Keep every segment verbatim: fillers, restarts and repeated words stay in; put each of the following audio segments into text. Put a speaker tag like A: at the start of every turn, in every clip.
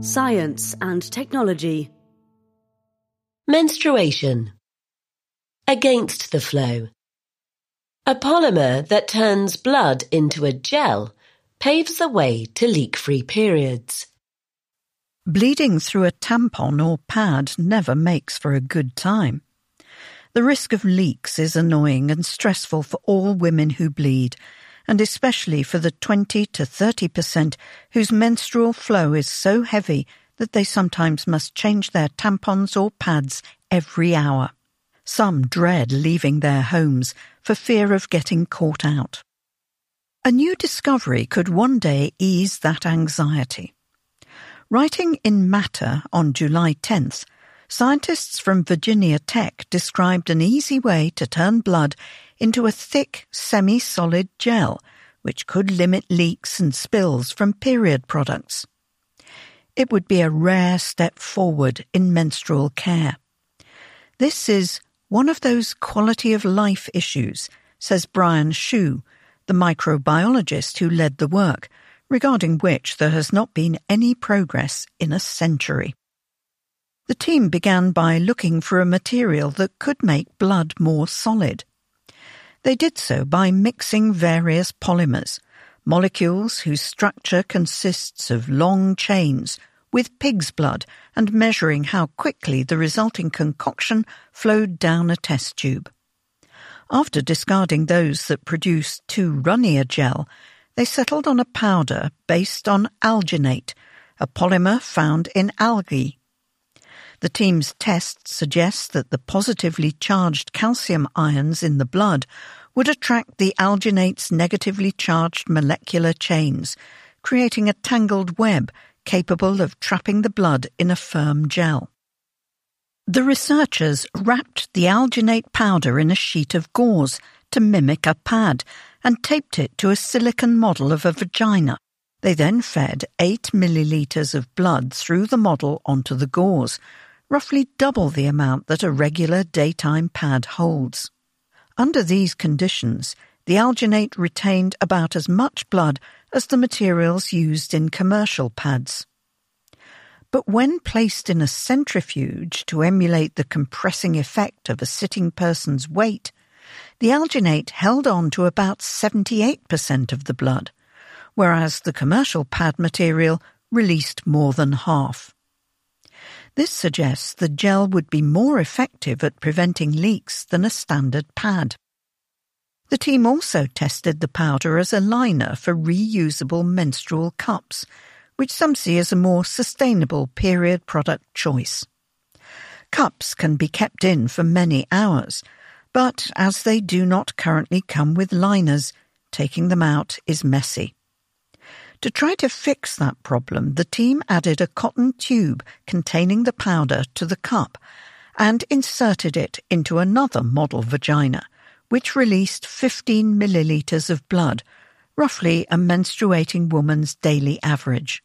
A: Science and technology.
B: Menstruation. Against the flow. A polymer that turns blood into a gel paves the way to leak-free periods.
C: Bleeding through a tampon or pad never makes for a good time. The risk of leaks is annoying and stressful for all women who bleed, and especially for the twenty to thirty percent whose menstrual flow is so heavy that they sometimes must change their tampons or pads every hour. Some dread leaving their homes for fear of getting caught out. A new discovery could one day ease that anxiety. Writing in Matter on July tenth, scientists from Virginia Tech described an easy way to turn blood into a thick, semi-solid gel, which could limit leaks and spills from period products. It would be a rare step forward in menstrual care. This is one of those quality-of-life issues, says Brian Hsu, the microbiologist who led the work, regarding which there has not been any progress in a century. The team began by looking for a material that could make blood more solid. They did so by mixing various polymers, molecules whose structure consists of long chains, with pig's blood and measuring how quickly the resulting concoction flowed down a test tube. After discarding those that produced too runny a gel, they settled on a powder based on alginate, a polymer found in algae. The team's tests suggest that the positively charged calcium ions in the blood would attract the alginate's negatively charged molecular chains, creating a tangled web capable of trapping the blood in a firm gel. The researchers wrapped the alginate powder in a sheet of gauze to mimic a pad and taped it to a silicon model of a vagina. They then fed eight millilitres of blood through the model onto the gauze, roughly double the amount that a regular daytime pad holds. Under these conditions, the alginate retained about as much blood as the materials used in commercial pads. But when placed in a centrifuge to emulate the compressing effect of a sitting person's weight, the alginate held on to about seventy-eight percent of the blood, whereas the commercial pad material released more than half. This suggests the gel would be more effective at preventing leaks than a standard pad. The team also tested the powder as a liner for reusable menstrual cups, which some see as a more sustainable period product choice. Cups can be kept in for many hours, but as they do not currently come with liners, taking them out is messy. To try to fix that problem, the team added a cotton tube containing the powder to the cup and inserted it into another model vagina, which released fifteen millilitres of blood, roughly a menstruating woman's daily average.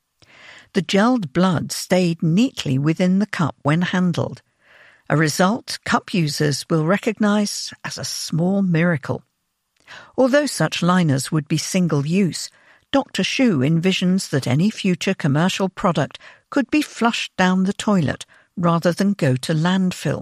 C: The gelled blood stayed neatly within the cup when handled, a result cup users will recognise as a small miracle. Although such liners would be single-use, Doctor Hsu envisions that any future commercial product could be flushed down the toilet rather than go to landfill.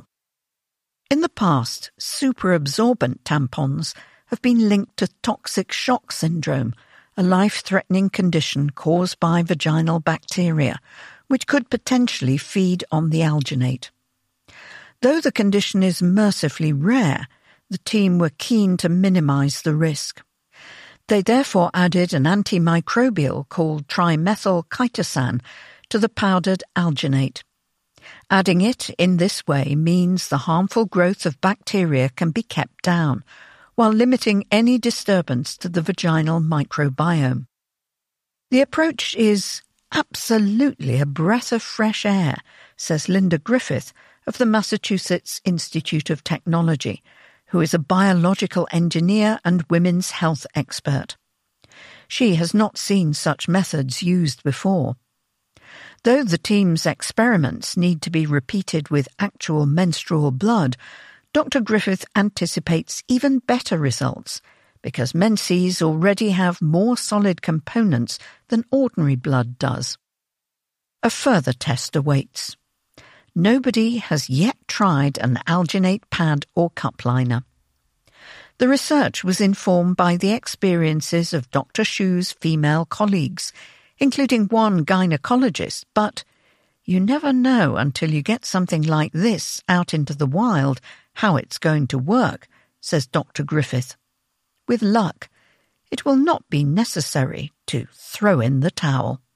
C: In the past, superabsorbent tampons have been linked to toxic shock syndrome, a life-threatening condition caused by vaginal bacteria, which could potentially feed on the alginate. Though the condition is mercifully rare, the team were keen to minimise the risk. They therefore added an antimicrobial called trimethylchitosan to the powdered alginate. Adding it in this way means the harmful growth of bacteria can be kept down, while limiting any disturbance to the vaginal microbiome. The approach is absolutely a breath of fresh air, says Linda Griffith of the Massachusetts Institute of Technology, who is a biological engineer and women's health expert. She has not seen such methods used before. Though the team's experiments need to be repeated with actual menstrual blood, Doctor Griffith anticipates even better results because menses already have more solid components than ordinary blood does. A further test awaits. Nobody has yet tried an alginate pad or cup liner. The research was informed by the experiences of Doctor Shu's female colleagues, including one gynecologist, but you never know until you get something like this out into the wild how it's going to work, says Doctor Griffith. With luck, it will not be necessary to throw in the towel.